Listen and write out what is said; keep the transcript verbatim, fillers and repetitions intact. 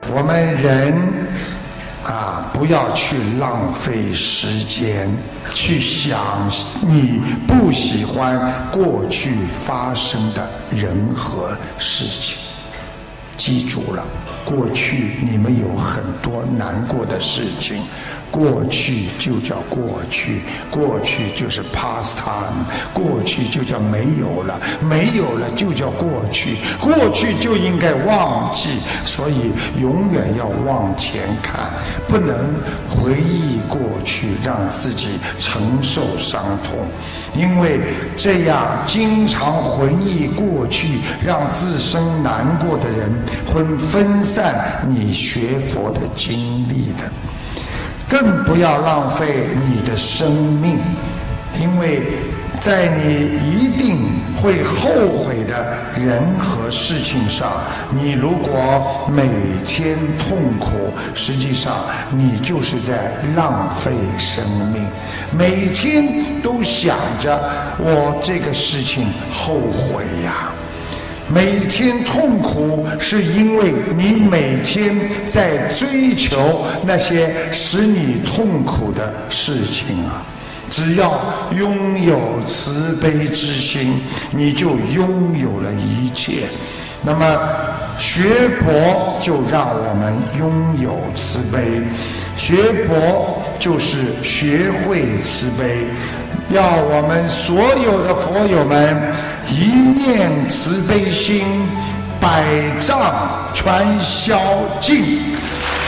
我们人啊，不要去浪费时间去想你不喜欢过去发生的人和事情。记住了，过去你们有很多难过的事情，过去就叫过去，过去就是 past time， 过去就叫没有了，没有了就叫过去，过去就应该忘记，所以永远要往前看，不能回忆过去让自己承受伤痛，因为这样经常回忆过去让自身难过的人，会分散你学佛的精力的。更不要浪费你的生命，因为在你一定会后悔的人和事情上，你如果每天痛苦，实际上你就是在浪费生命。每天都想着我这个事情后悔呀，每天痛苦是因为你每天在追求那些使你痛苦的事情啊。只要拥有慈悲之心，你就拥有了一切。那么学佛就让我们拥有慈悲，学佛就是学会慈悲，要我们所有的佛友们一念慈悲心，百障全消尽。